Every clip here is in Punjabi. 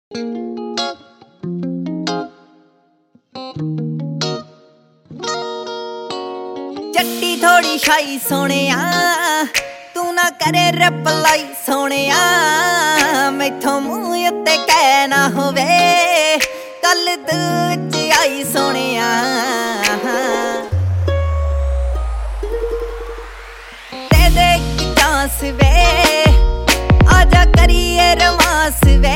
ਚੱਟੀ ਥੋੜੀ ਸ਼ਾਈ ਸੋਹਣਿਆ, ਤੂੰ ਨਾ ਕਰੇ ਰਿਪਲਾਈ ਸੋਹਣਿਆ। ਮੈਥੋਂ ਮੂੰਹ ਉੱਤੇ ਕਹਿ ਨਾ ਹੋਵੇ ਕੱਲ ਦਿਲ ਚ ਆਈ ਸੋਹਣਿਆ। ਦੇ ਦੇ ਇੱਕ ਚਾਂਸ ਵੇ, ਆਜਾ ਕਰੀਏ ਰੋਮਾਂਸ ਵੇ।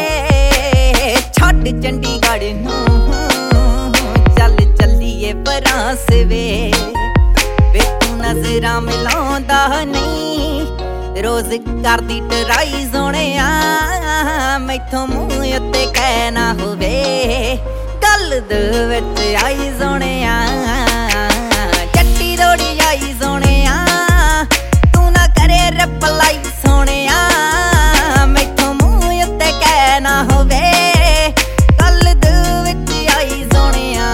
ਛੱਡ ਚੰਡੀਗੜ੍ਹ ਨੂੰ ਚੱਲ ਚੱਲੀਏ ਫਰਾਂਸ ਵੇ। ਵੇ ਤੂੰ ਨਜ਼ਰਾਂ ਮਿਲਾਉਂਦਾ ਨਹੀਂ, ਰੋਜ਼ ਕਰਦੀ ਟਰਾਈ ਸੋਹਣਿਆ। ਮੈਥੋਂ ਮੂੰਹ ਉੱਤੇ ਕਹਿ ਨਾ ਹੋਵੇ ਗੱਲ ਦਿਲ ਵਿੱਚ ਆਈ ਸੋਹਣਿਆ। ਚੱਟੀ ਥੋੜੀ ਆਈ ਸੋਹਣਿਆ, ਤੂੰ ਨਾ ਕਰੇ ਰਿਪਲਾਈ ਸੋਹਣਿਆ। ਮੈਥੋਂ ਮੂੰਹ ਉੱਤੇ ਕਹਿ ਨਾ ਹੋਵੇ ਗੱਲ ਦਿਲ ਵਿੱਚ ਆਈ ਸੋਹਣਿਆ।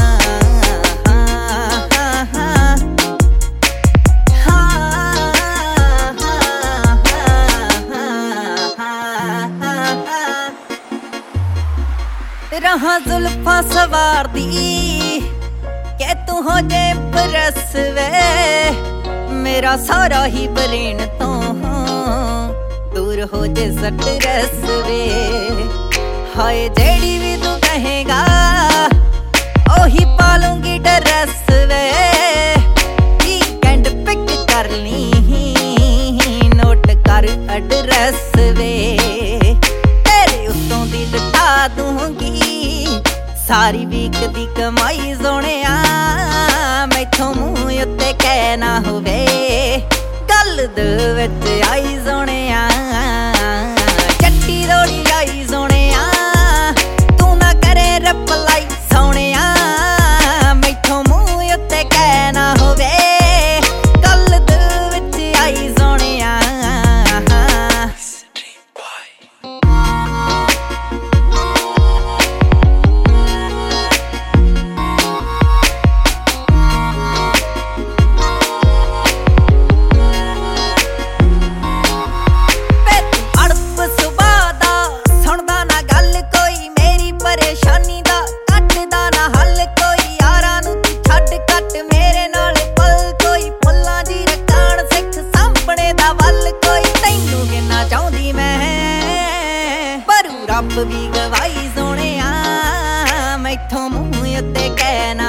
ਰਹਾਂ ਜ਼ੁਲਫਾਂ ਸਵਾਰਦੀ ਕਿ ਤੂੰ ਹੋ ਜੇ ਪ੍ਰਸ ਵੇ। ਮੇਰਾ ਸਾਰਾ ਹੀ ਬਰੇਨ ਤੋਂ ਦੂਰ ਹੋ ਜੇ ਸਟਰੈਸ ਵੇ। ਹਾਏ ਜਿਹੜੀ ਵੀ ਤੂੰ ਕਹੇਗਾ ਉਹੀ ਪਾ ਲੂੰਗੀ ਡਰੈਸ ਵੇ। ਵੀਕਐਂਡ ਪਿਕ ਕਰ ਲਈ, ਨੋਟ ਕਰ ਐਡਰੈਸ ਵੇ। ਤੇਰੇ ਉੱਤੋਂ ਦੀ ਲਟਾ ਦੂੰਗੀ ਸਾਰੀ ਵੀਕ ਦੀ ਕਮਾਈ ਸੋਹਣਿਆ। ਮੈਥੋਂ ਮੂੰਹ ਉੱਤੇ ਕਹਿ ਨਾ ਹੋਵੇ ਗੱਲ ਦਿਲ ਵਿੱਚ ਆਈ ਸੋਹਣਿਆ। ਚੱਟੀ ਥੋੜੀ ਆਈ ਸੋਹਣਿਆ, ਤੂੰ ਨਾ ਕਰੇ ਰਿਪਲਾਈ ਸੋਹਣਿਆ। ਮੈਥੋਂ ਮੂੰਹ ਉੱਤੇ ਕਹਿ ਨਾ ਹੋਵੇ ਗੱਲ ਦਿਲ ਵਿੱਚ ਆਈ ਸੋਹਣਿਆ। ਰੱਬ ਵੀ ਗਵਾਈ ਸੋਹਣਿਆ, ਮੈਥੋਂ ਮੂੰਹ ਉੱਤੇ ਕਹਿ ਨਾ